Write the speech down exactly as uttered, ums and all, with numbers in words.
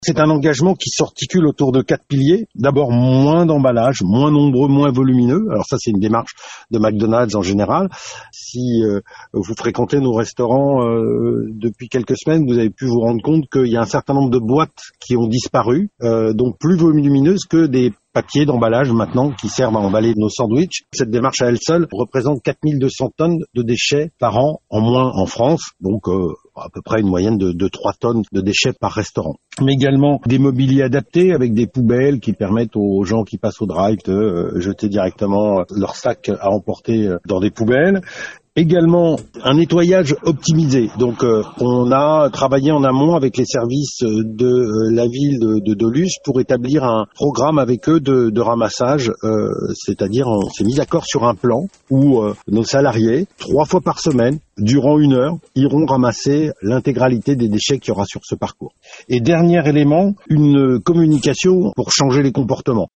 C'est un engagement qui s'articule autour de quatre piliers. D'abord, moins d'emballage, moins nombreux, moins volumineux. Alors ça, c'est une démarche de McDonald's en général. Si euh, vous fréquentez nos restaurants euh, depuis quelques semaines, vous avez pu vous rendre compte qu'il y a un certain nombre de boîtes qui ont disparu, euh, donc plus volumineuses que des papiers d'emballage maintenant qui servent à emballer nos sandwichs. Cette démarche à elle seule représente quatre mille deux cents tonnes de déchets par an en moins en France, donc euh, à peu près une moyenne de, de trois tonnes de déchets par restaurant. Mais également des mobiliers adaptés avec des poubelles qui permettent aux gens qui passent au drive de euh, jeter directement leur sac à emporter dans des poubelles. Également un nettoyage optimisé. Donc euh, on a travaillé en amont avec les services de euh, la ville de, de Doluce pour établir un programme avec eux de, de ramassage, euh, c'est-à-dire on s'est mis d'accord sur un plan où euh, nos salariés, trois fois par semaine, durant une heure, iront ramasser l'intégralité des déchets qu'il y aura sur ce parcours. Et dernier élément, une communication pour changer les comportements.